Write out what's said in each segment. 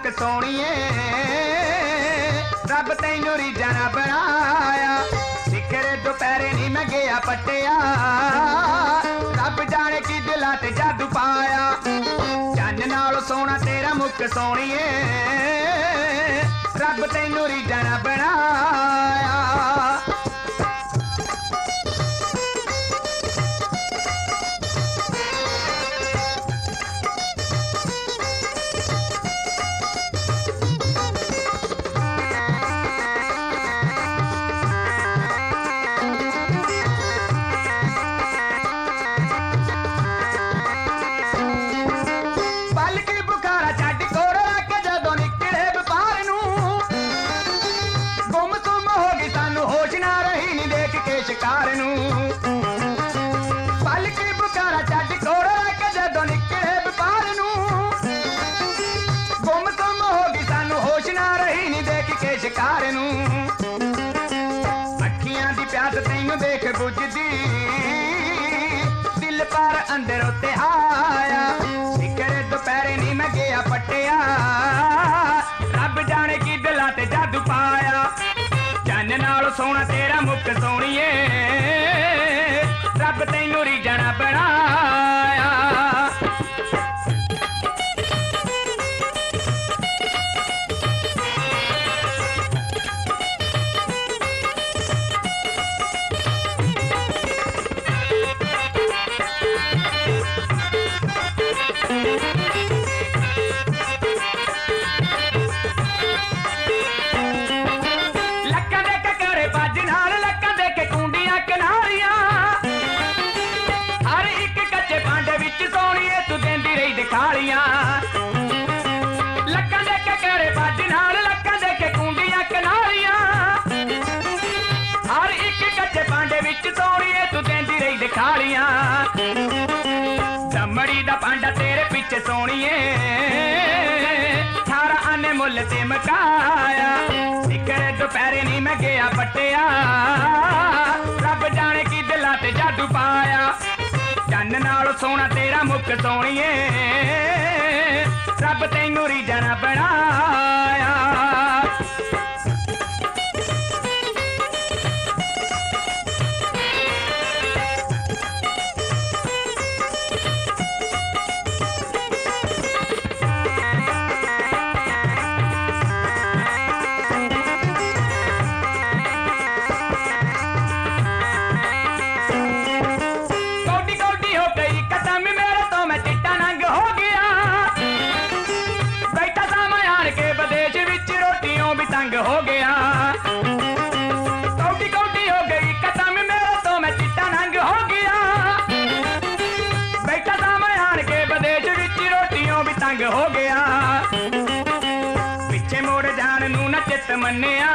मुख सोणीए रब तैनू रीझां ना बनाया सिखरे दोपहरे नी मैं गया पट्टिया रब जाने की दिलां ते जादू पाया चन्न नालों सोहना तेरा मुख सोणीए रब तैनू रीझां ना बनाया शिकार पल की बुखारा छड्ड कोड़ रख जदों निकले व्यापार गुम तुम हो गई सानू होश ना रही नी देख के शिकार अखियां दी प्यास तैनू देख बुझदी दिल पर अंदर उत्ते आया सिखरे दोपहरे नी मैं गया पट्टिया रब जाने की दिलां ते जादू पाया चन्न नाल सोहना तेरा मुख सोणीए रब तैनू रीझां ना बनाया खालियां लक्कां दे के करे बाज नाल लक्कां दे के कुंडियां कनालियां हर एक कच्चे भांडे विच सोणीए तू देंदी रही दिखालियां दमड़ी दा भांडा तेरे पिछे सोणीए थारा आने मुल ते मकाया सिखरे दोपहरे नी मैं गया पट्टिया रब जाने की दिलां ते जादू पाया चन्न नाल सोहना तेरा मुख सोणीए रब तैनू रीझां ना बनाया हो गया कौडी कौडी हो गई कदम मेरा तो मैं चिट्टा नंग हो गया बैठा था मैं आन के विदेश विच रोटियों भी तंग हो गया पिछे मोड़ जान नू न चित मन्निया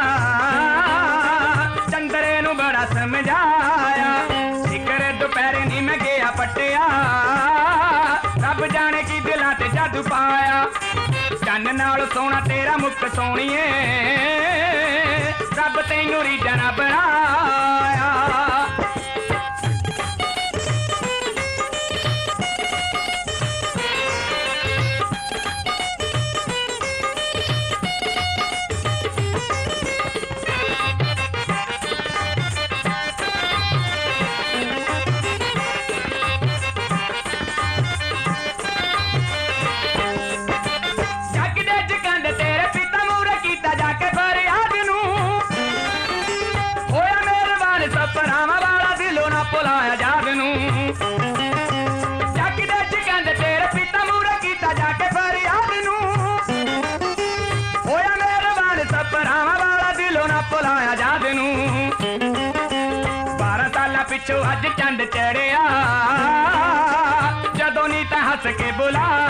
चंदरे नू बड़ा समझाया सिखरे दोपहरे नी मैं गया पट्टिया रब जाने की दिलां ते जादू पाया चन्न नाल सोहना तेरा मुख सोणीए रब तैनू रीझां ना बनाया भुलाया जाद नू जग दे चिकंद तेरे पिता मूरे कीता जाके फरियाद नू होया मेहरबान सपरावां वाला दिलों ना भुलाया जाद नू 12 साल पिछों अज चंद चढ़िया जदों नी तां हस के बुला